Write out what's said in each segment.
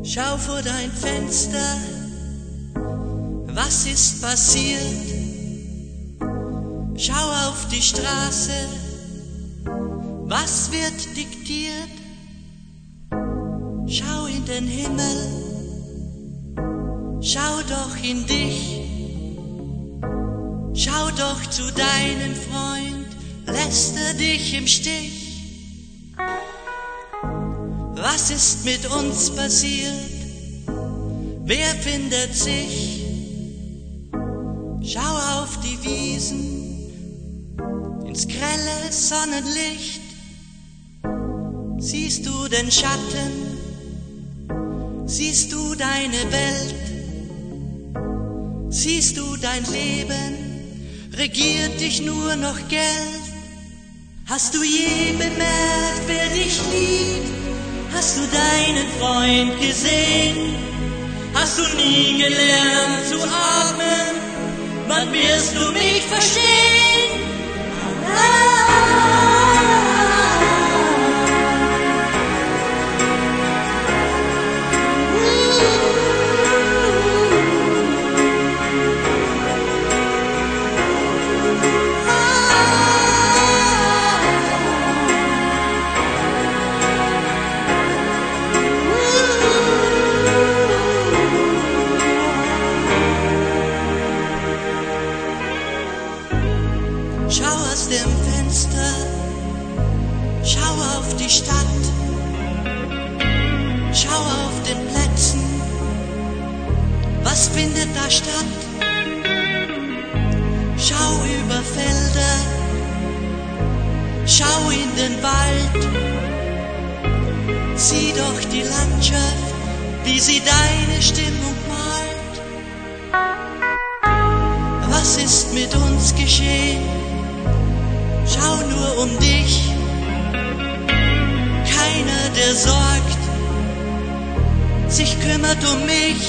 Schau vor dein Fenster, was ist passiert? Schau auf die Straße, was wird diktiert? Schau in den Himmel, schau doch in dich. Schau doch zu deinem Freund, lässt er dich im Stich? Was ist mit uns passiert? Wer findet sich? Schau auf die Wiesen, ins grelle Sonnenlicht. Siehst du den Schatten? Siehst du deine Welt? Siehst du dein Leben? Regiert dich nur noch Geld? Hast du je bemerkt, wer dich liebt? Hast du deinen Freund gesehen? Hast du nie gelernt zu atmen? Wann wirst du mich verstehen? Schau aus dem Fenster, schau auf die Stadt, schau auf den Plätzen, was findet da statt? Schau über Felder, schau in den Wald, sieh doch die Landschaft, wie sie deine Stimmung malt. Was ist mit uns geschehen? Schau nur um dich, keiner, der sorgt, sich kümmert um mich.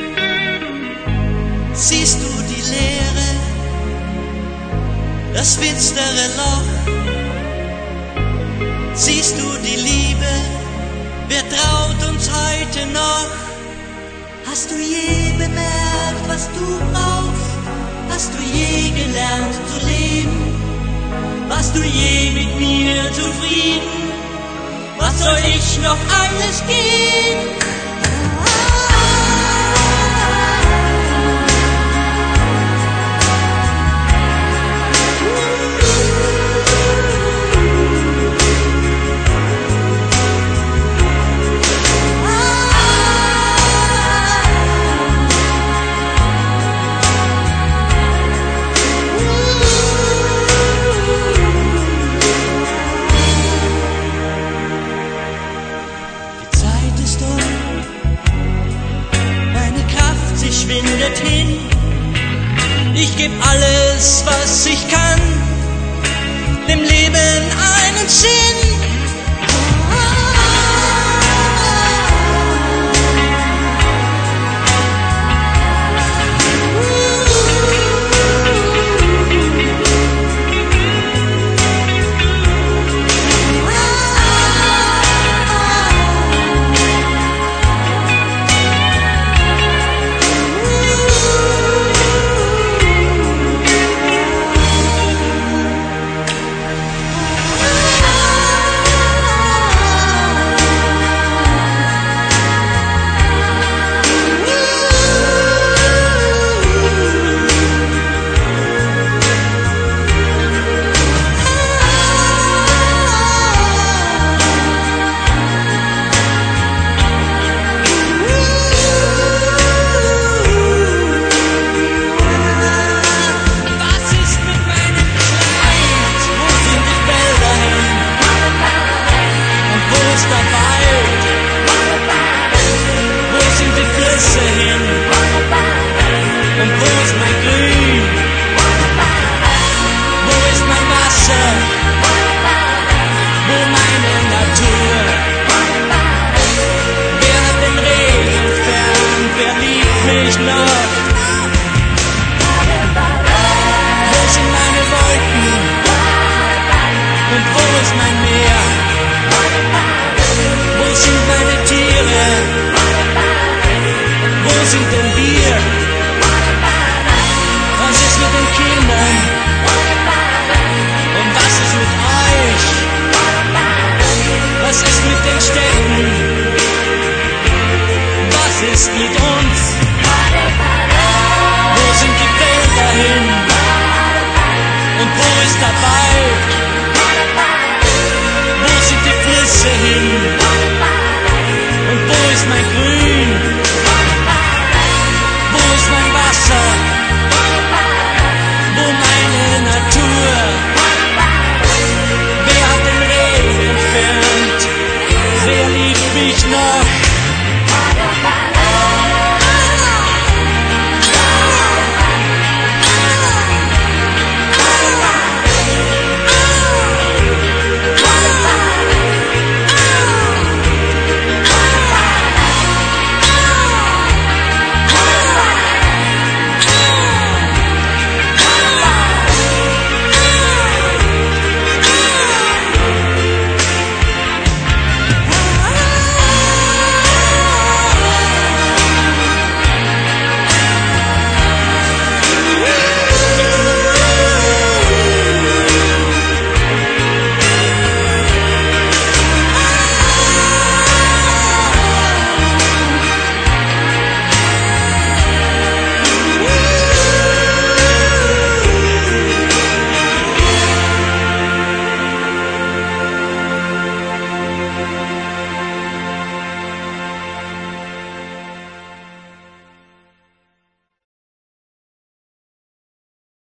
Siehst du die Leere, das finstere Loch? Siehst du die Liebe, wer traut uns heute noch? Hast du je bemerkt, was du brauchst? Hast du je gelernt zu leben? Warst du je mit mir zufrieden? Was soll ich noch alles geben? Schwindet hin, ich geb alles, was ich kann, dem Leben einen Sinn. noch.